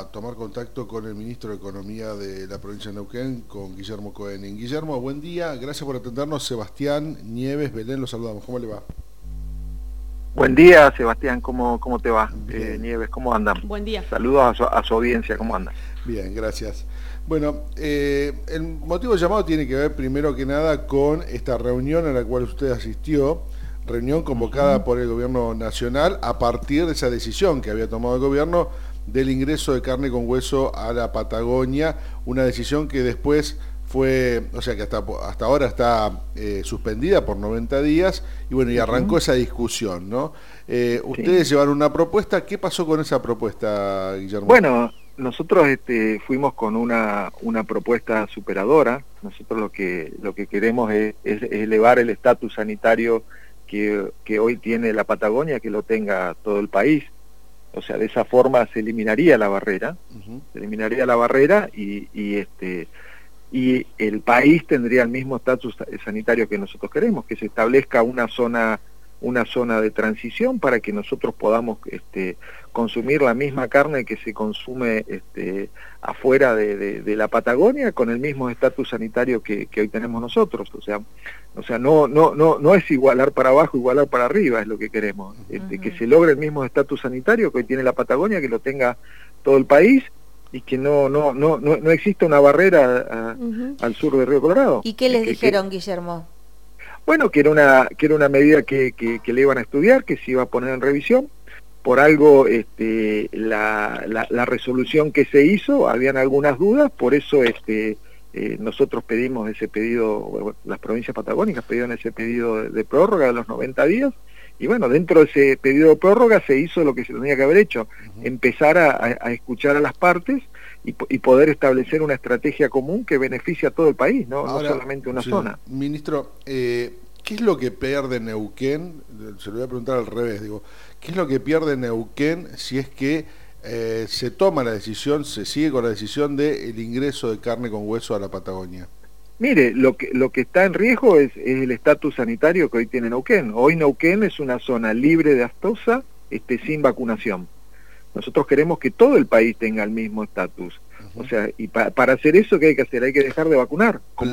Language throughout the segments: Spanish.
tomar contacto con el ministro de Economía de la provincia de Neuquén, con Guillermo Koenig. Guillermo, buen día, gracias por atendernos. Sebastián Nieves, Belén, los saludamos. ¿Cómo le va? Buen día, Sebastián, ¿cómo te va? Bien. Nieves, ¿cómo andan? Buen día. Saludos a su audiencia, ¿cómo andan? Bien, gracias. Bueno, el motivo del llamado tiene que ver primero que nada con esta reunión a la cual usted asistió, reunión convocada por el gobierno nacional a partir de esa decisión que había tomado el gobierno del ingreso de carne con hueso a la Patagonia, una decisión que después fue, o sea que hasta ahora está suspendida por 90 días y bueno, y arrancó esa discusión, ¿no? Ustedes llevaron una propuesta, ¿qué pasó con esa propuesta, Guillermo? Bueno, nosotros fuimos con una propuesta superadora. Nosotros lo que queremos es elevar el estatus sanitario que hoy tiene la Patagonia, que lo tenga todo el país. O sea, de esa forma se eliminaría la barrera, y el país tendría el mismo estatus sanitario que nosotros queremos, que se establezca una zona de transición para que nosotros podamos consumir la misma carne que se consume afuera de la Patagonia con el mismo estatus sanitario que hoy tenemos nosotros. O sea, no es igualar para abajo, igualar para arriba, es lo que queremos. Que se logre el mismo estatus sanitario que hoy tiene la Patagonia, que lo tenga todo el país, y que no exista una barrera al sur de Río Colorado. ¿Y qué les dijeron, Guillermo? Bueno, que era una medida que le iban a estudiar, que se iba a poner en revisión. Por algo la resolución que se hizo, habían algunas dudas, por eso nosotros pedimos ese pedido, las provincias patagónicas pidieron ese pedido de prórroga de los 90 días, y bueno, dentro de ese pedido de prórroga se hizo lo que se tenía que haber hecho, empezar a escuchar a las partes y poder establecer una estrategia común que beneficie a todo el país, no solamente una zona. Ministro, ¿qué es lo que pierde Neuquén? Se lo voy a preguntar al revés, digo, ¿qué es lo que pierde Neuquén si es que se toma la decisión, se sigue con la decisión del ingreso de carne con hueso a la Patagonia? Mire, lo que está en riesgo es el estatus sanitario que hoy tiene Neuquén. Hoy Neuquén es una zona libre de aftosa, sin vacunación. Nosotros queremos que todo el país tenga el mismo estatus. O sea, y para hacer eso, ¿qué hay que hacer? Hay que dejar de vacunar, como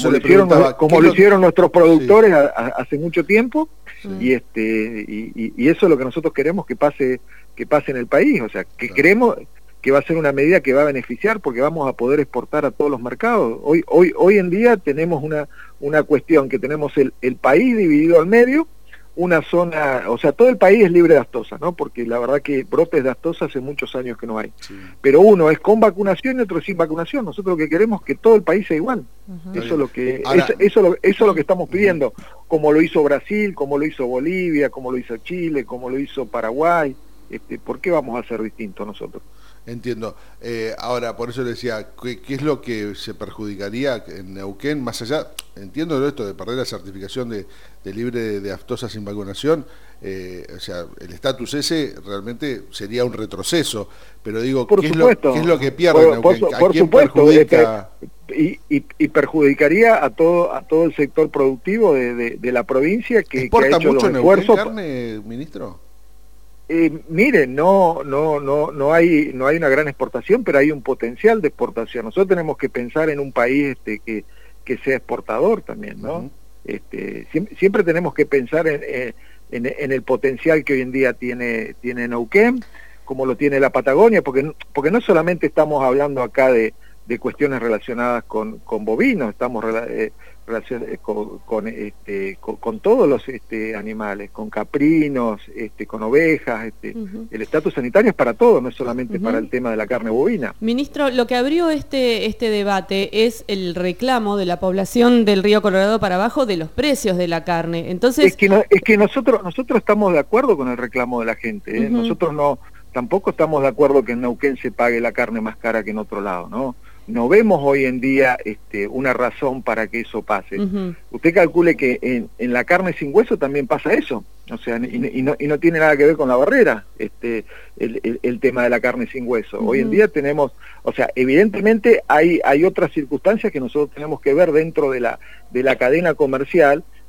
lo hicieron nuestros productores hace mucho tiempo, y eso es lo que nosotros queremos que pase en el país. O sea, que creemos que va a ser una medida que va a beneficiar porque vamos a poder exportar a todos los mercados. Hoy en día tenemos una cuestión, que tenemos el país dividido al medio, una zona, o sea, todo el país es libre de aftosa, ¿no? Porque la verdad que brotes de aftosa hace muchos años que no hay. Sí. Pero uno es con vacunación y otro sin vacunación. Nosotros lo que queremos es que todo el país sea igual. Eso es lo que eso es lo que estamos pidiendo, como lo hizo Brasil, como lo hizo Bolivia, como lo hizo Chile, como lo hizo Paraguay. ¿Por qué vamos a ser distintos nosotros? Entiendo. Ahora, por eso le decía, ¿qué es lo que se perjudicaría en Neuquén? Más allá, entiendo esto de perder la certificación de libre de aftosa sin vacunación, o sea, el estatus ese realmente sería un retroceso, pero digo, ¿qué es lo que pierde Neuquén? ¿A quién perjudica? Y perjudicaría a todo el sector productivo de la provincia que ha hecho mucho los esfuerzos. ¿Carne, ministro? Mire, no hay una gran exportación, pero hay un potencial de exportación. Nosotros tenemos que pensar en un país que sea exportador también, ¿no? Siempre tenemos que pensar en el potencial que hoy en día tiene Neuquén, como lo tiene la Patagonia, porque no solamente estamos hablando acá de cuestiones relacionadas con bovinos, estamos con todos los animales, con caprinos, con ovejas. El estatus sanitario es para todo, no es solamente para el tema de la carne bovina. Ministro, lo que abrió este debate es el reclamo de la población del Río Colorado para abajo de los precios de la carne. Entonces, es que nosotros estamos de acuerdo con el reclamo de la gente, ¿eh? Nosotros tampoco estamos de acuerdo que en Neuquén se pague la carne más cara que en otro lado, ¿no? No vemos hoy en día una razón para que eso pase. Usted calcule que en la carne sin hueso también pasa eso, o sea, y no tiene nada que ver con la barrera, el tema de la carne sin hueso. Hoy en día tenemos, o sea, evidentemente hay otras circunstancias que nosotros tenemos que ver dentro de la cadena comercial,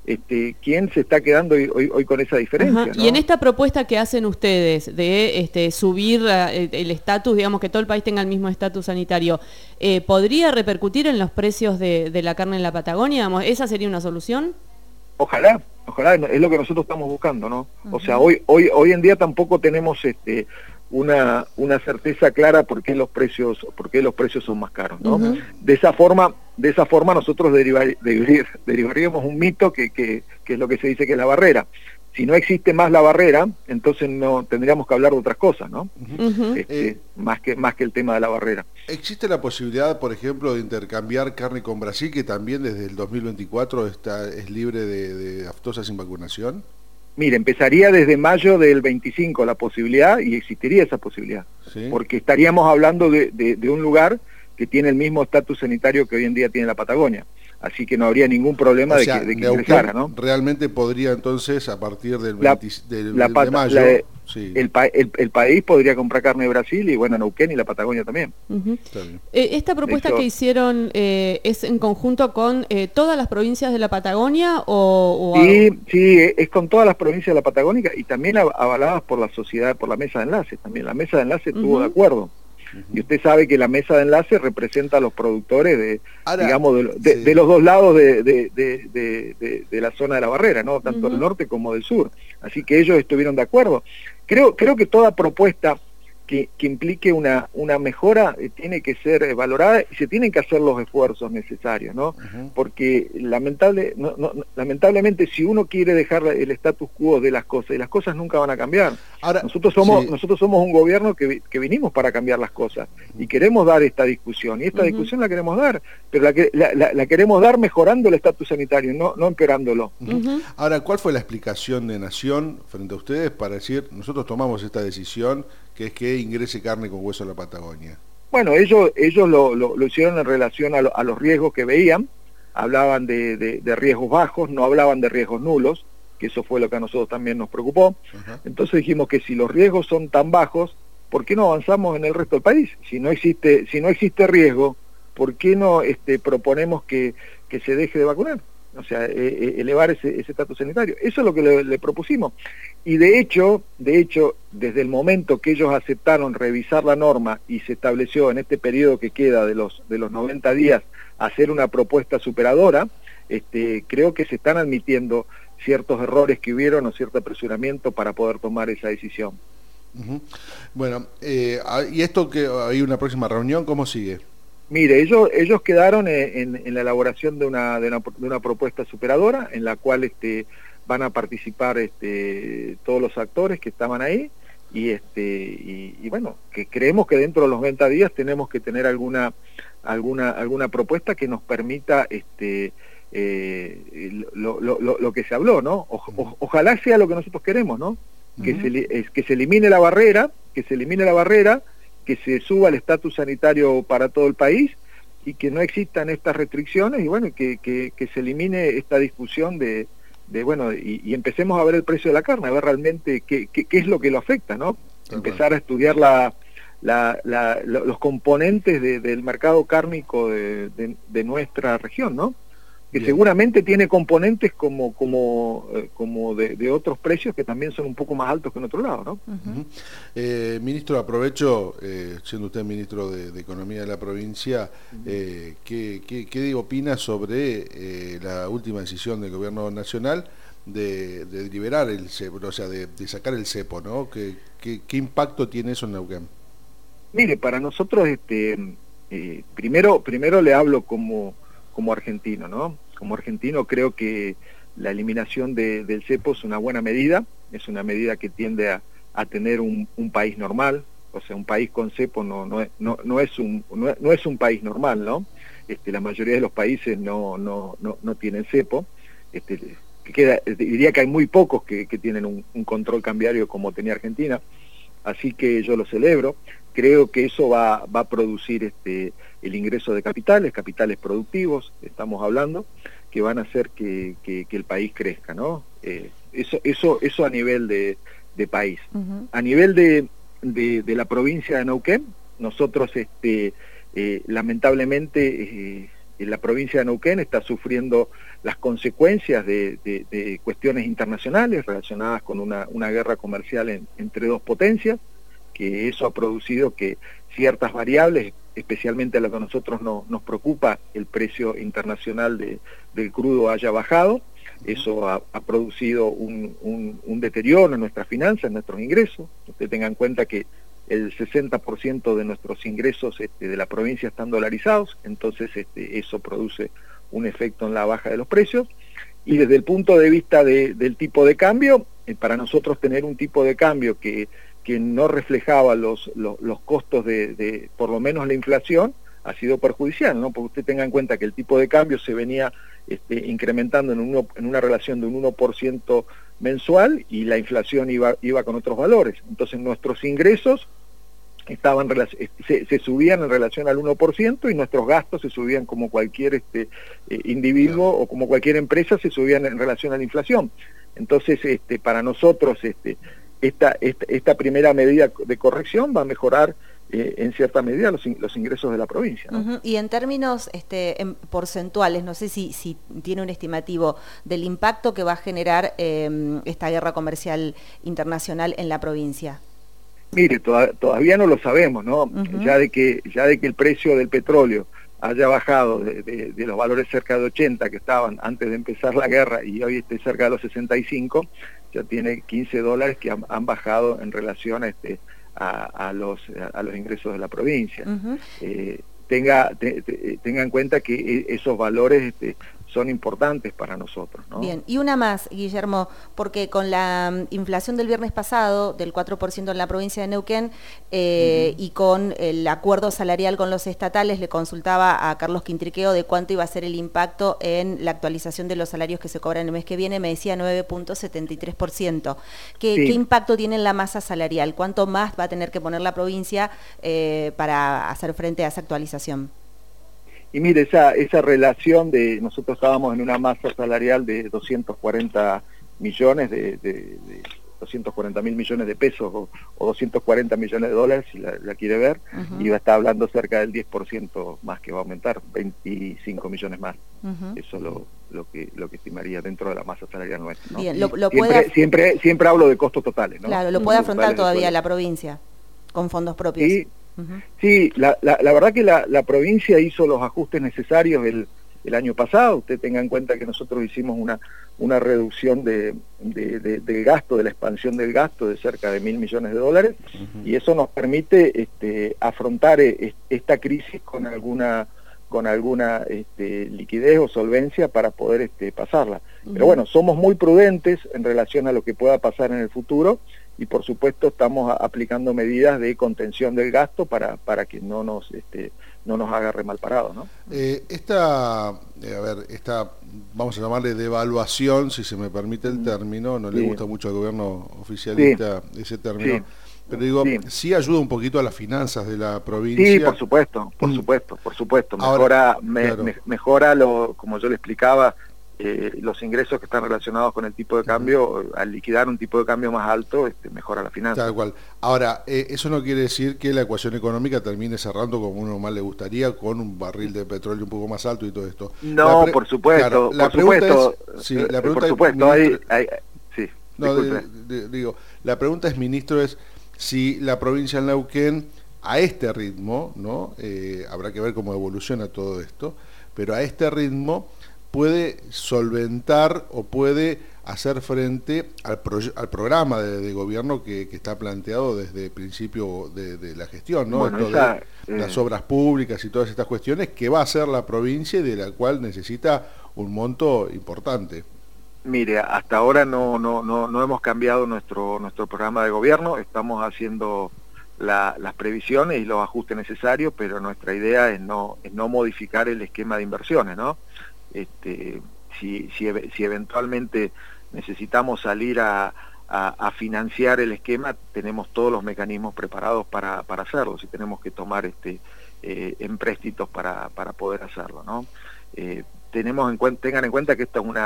¿quién se está quedando hoy con esa diferencia? ¿no? Y en esta propuesta que hacen ustedes de subir el estatus, digamos que todo el país tenga el mismo estatus sanitario, ¿podría repercutir en los precios de la carne en la Patagonia? Digamos, ¿esa sería una solución? Ojalá, es lo que nosotros estamos buscando, ¿no? O sea, hoy en día tampoco tenemos una certeza clara por qué los precios son más caros, ¿no? De esa forma nosotros derivaríamos un mito que es lo que se dice que es la barrera. Si no existe más la barrera, entonces no tendríamos que hablar de otras cosas, ¿no? Más que el tema de la barrera. ¿Existe la posibilidad, por ejemplo, de intercambiar carne con Brasil, que también desde el 2024 es libre de aftosa sin vacunación? Mire, empezaría desde mayo del 25 la posibilidad, y existiría esa posibilidad, ¿sí? Porque estaríamos hablando de un lugar que tiene el mismo estatus sanitario que hoy en día tiene la Patagonia. Así que no habría ningún problema de que ingresara, ¿no? Realmente podría entonces, a partir del de mayo, sí. el país podría comprar carne de Brasil y bueno, Neuquén y la Patagonia también. ¿Esta propuesta que hicieron es en conjunto con todas las provincias de la Patagonia o Sí, es con todas las provincias de la Patagonia y también avaladas por la sociedad, por la mesa de enlace también. La mesa de enlace estuvo de acuerdo. Y usted sabe que la mesa de enlace representa a los productores de los dos lados de la zona de la barrera, ¿no? Tanto del norte como del sur. Así que ellos estuvieron de acuerdo. Creo que toda propuesta que implique una mejora tiene que ser valorada y se tienen que hacer los esfuerzos necesarios, ¿no? Porque lamentablemente si uno quiere dejar el status quo de las cosas, y las cosas nunca van a cambiar. Ahora, nosotros somos un gobierno que vinimos para cambiar las cosas y queremos dar esta discusión, y esta discusión la queremos dar, pero la queremos dar mejorando el estatus sanitario, no empeorándolo. Ahora, ¿cuál fue la explicación de Nación frente a ustedes para decir, nosotros tomamos esta decisión, que es que ingrese carne con hueso a la Patagonia? Bueno, ellos lo hicieron en relación a los riesgos que veían, hablaban de riesgos bajos, no hablaban de riesgos nulos, que eso fue lo que a nosotros también nos preocupó. Entonces dijimos que si los riesgos son tan bajos, ¿por qué no avanzamos en el resto del país? Si no existe riesgo, ¿por qué no proponemos que se deje de vacunar? O sea, elevar ese estatus sanitario. Eso es lo que le propusimos. Y de hecho, desde el momento que ellos aceptaron revisar la norma y se estableció en este periodo que queda de los 90 días hacer una propuesta superadora, creo que se están admitiendo ciertos errores que hubieron o cierto apresuramiento para poder tomar esa decisión. Bueno, y esto que hay una próxima reunión, ¿cómo sigue? Mire, ellos quedaron en la elaboración de una propuesta superadora en la cual van a participar todos los actores que estaban ahí y bueno, que creemos que dentro de los 90 días tenemos que tener alguna propuesta que nos permita lo que se habló, ¿no? Ojalá sea lo que nosotros queremos, ¿no? Que se elimine la barrera, que se suba el estatus sanitario para todo el país y que no existan estas restricciones y bueno, que se elimine esta discusión y empecemos a ver el precio de la carne, a ver realmente qué es lo que lo afecta, ¿no? Empezar a estudiar los componentes del mercado cárnico de nuestra región, ¿no? Que seguramente tiene componentes como de otros precios que también son un poco más altos que en otro lado, ¿no? Ministro, aprovecho, siendo usted ministro de Economía de la provincia, ¿qué opina sobre la última decisión del Gobierno Nacional de liberar el cepo, o sea, de sacar el cepo, ¿no? ¿Qué impacto tiene eso en Neuquén? Mire, para nosotros, primero le hablo como argentino, ¿no? Como argentino creo que la eliminación del cepo es una buena medida, es una medida que tiende a tener un país normal, o sea, un país con cepo no es un país normal, ¿no? La mayoría de los países no tienen cepo, diría que hay muy pocos que tienen un control cambiario como tenía Argentina, así que yo lo celebro. Creo que eso va a producir el ingreso de capitales productivos, estamos hablando, que van a hacer que el país crezca, ¿no? Eso a nivel de país. A nivel de la provincia de Neuquén, nosotros lamentablemente la provincia de Neuquén está sufriendo las consecuencias de cuestiones internacionales relacionadas con una guerra comercial entre dos potencias, que eso ha producido que ciertas variables, especialmente a lo que a nosotros nos preocupa, el precio internacional del crudo haya bajado. Eso ha producido un deterioro en nuestras finanzas, en nuestros ingresos. Usted tenga en cuenta que el 60% de nuestros ingresos de la provincia están dolarizados, entonces eso produce un efecto en la baja de los precios. Y desde el punto de vista del tipo de cambio, para nosotros tener un tipo de cambio que no reflejaba los costos de por lo menos la inflación, ha sido perjudicial, ¿no? Porque usted tenga en cuenta que el tipo de cambio se venía incrementando en una relación de un 1% mensual y la inflación iba con otros valores. Entonces nuestros ingresos se subían en relación al 1% y nuestros gastos se subían como cualquier individuo o como cualquier empresa se subían en relación a la inflación. Entonces para nosotros esta primera medida de corrección va a mejorar en cierta medida los ingresos de la provincia, ¿no? Uh-huh. Y en términos porcentuales, no sé si tiene un estimativo del impacto que va a generar esta guerra comercial internacional en la provincia. Mire, todavía no lo sabemos, ¿no? Uh-huh. Ya de que el precio del petróleo haya bajado de los valores cerca de 80 que estaban antes de empezar la guerra y hoy esté cerca de los 65, ya tiene $15 que han bajado en relación a los ingresos de la provincia. Uh-huh. Tenga en cuenta que esos valores son importantes para nosotros, ¿no? Bien, y una más, Guillermo, porque con la inflación del viernes pasado, del 4% en la provincia de Neuquén, y con el acuerdo salarial con los estatales, le consultaba a Carlos Quintriqueo de cuánto iba a ser el impacto en la actualización de los salarios que se cobran el mes que viene, me decía 9.73%. ¿Qué impacto tiene en la masa salarial? ¿Cuánto más va a tener que poner la provincia para hacer frente a esa actualización? Y mire, esa relación de, nosotros estábamos en una masa salarial de 240 millones, de 240 mil millones de pesos o 240 millones de dólares, si la quiere ver, uh-huh. Y va a estar hablando cerca del 10% más que va a aumentar, 25 millones más. Uh-huh. Eso es lo que estimaría dentro de la masa salarial nuestra, ¿no? Bien, siempre hablo de costos totales, ¿no? Claro, lo puede afrontar todavía la provincia con fondos propios. Sí. Uh-huh. Sí, la verdad que la provincia hizo los ajustes necesarios el año pasado. Usted tenga en cuenta que nosotros hicimos una reducción del gasto, de la expansión del gasto de cerca de $1.000 millones, uh-huh. Y eso nos permite afrontar esta crisis con alguna liquidez o solvencia para poder pasarla. Uh-huh. Pero bueno, somos muy prudentes en relación a lo que pueda pasar en el futuro. Y por supuesto estamos aplicando medidas de contención del gasto para que no nos agarre mal parados, ¿no? Esta, vamos a llamarle devaluación, si se me permite el término, no le gusta mucho al gobierno oficialista ese término, pero digo, sí ayuda un poquito a las finanzas de la provincia. Sí, por supuesto. Ahora, mejora como yo le explicaba, los ingresos que están relacionados con el tipo de cambio, al liquidar un tipo de cambio más alto, mejora la finanza. Tal cual. Ahora, eso no quiere decir que la ecuación económica termine cerrando como uno más le gustaría, con un barril de petróleo un poco más alto y todo esto. No, por supuesto. La pregunta es, ministro, es si la provincia de Neuquén, a este ritmo, ¿no? Habrá que ver cómo evoluciona todo esto, pero a este ritmo puede solventar o puede hacer frente al programa de gobierno que está planteado desde el principio de la gestión, ¿no? Bueno, las obras públicas y todas estas cuestiones que va a hacer la provincia y de la cual necesita un monto importante. Mire, hasta ahora no hemos cambiado nuestro programa de gobierno, estamos haciendo las previsiones y los ajustes necesarios, pero nuestra idea es no modificar el esquema de inversiones, ¿no? Si eventualmente necesitamos salir a financiar el esquema, tenemos todos los mecanismos preparados para hacerlo, si tenemos que tomar empréstitos para poder hacerlo, ¿no? Tengan en cuenta que esta es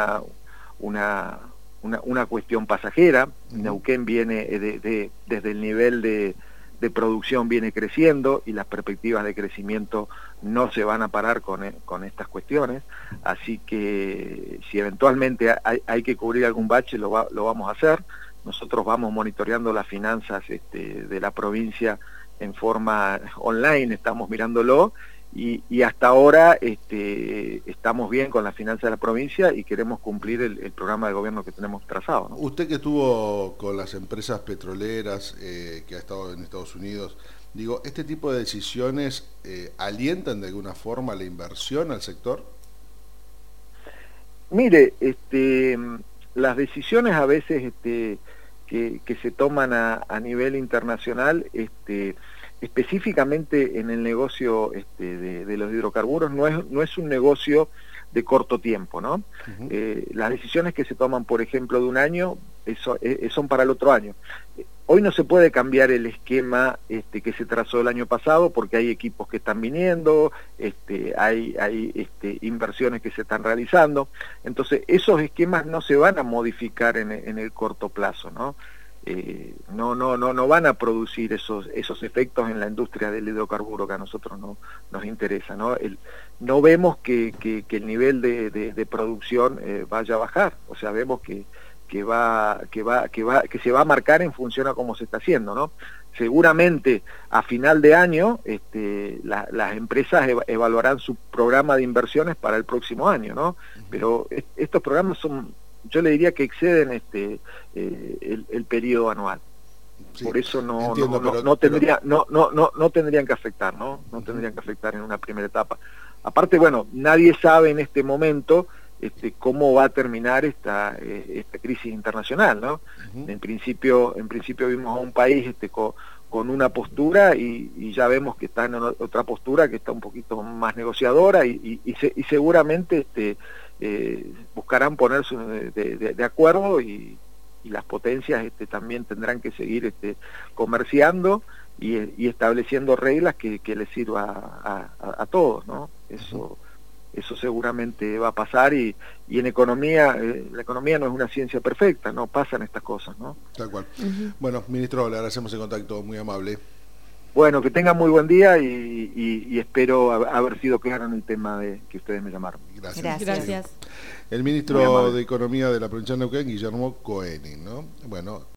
una cuestión pasajera. Neuquén viene desde el nivel de de producción viene creciendo y las perspectivas de crecimiento no se van a parar con estas cuestiones, así que si eventualmente hay que cubrir algún bache lo vamos a hacer. Nosotros vamos monitoreando las finanzas de la provincia en forma online, estamos mirándolo y hasta ahora estamos bien con las finanzas de la provincia y queremos cumplir el programa de gobierno que tenemos trazado, ¿no? Usted que estuvo con las empresas petroleras, que ha estado en Estados Unidos, digo, ¿este tipo de decisiones alientan de alguna forma la inversión al sector? Mire, las decisiones a veces que se toman a nivel internacional, específicamente en el negocio de los hidrocarburos, no es un negocio de corto tiempo, ¿no? Las decisiones que se toman, por ejemplo, de un año, son para el otro año. Hoy no se puede cambiar el esquema que se trazó el año pasado porque hay equipos que están viniendo, hay inversiones que se están realizando, entonces esos esquemas no se van a modificar en el corto plazo, ¿no? No van a producir esos efectos en la industria del hidrocarburo que a nosotros nos interesa, ¿no? No vemos que el nivel de producción vaya a bajar, o sea, vemos que se va a marcar en función a cómo se está haciendo, ¿no? Seguramente a final de año las empresas evaluarán su programa de inversiones para el próximo año, ¿no? Pero estos programas son, yo le diría que exceden el periodo anual. Sí, por eso no tendrían que afectar, ¿no? No tendrían que afectar en una primera etapa. Aparte, bueno, nadie sabe en este momento cómo va a terminar esta crisis internacional, ¿no? En principio vimos a un país con una postura y ya vemos que está en otra postura que está un poquito más negociadora y seguramente buscarán ponerse de acuerdo y las potencias también tendrán que seguir comerciando y estableciendo reglas que les sirva a todos, ¿no? Eso seguramente va a pasar y en economía, la economía no es una ciencia perfecta, no pasan estas cosas, ¿no? Tal cual. Bueno, ministro, le agradecemos el contacto, muy amable. Bueno, que tengan muy buen día y espero haber sido claro en el tema que ustedes me llamaron. Gracias. El ministro de Economía de la provincia de Neuquén, Guillermo Koenig, ¿no? Bueno.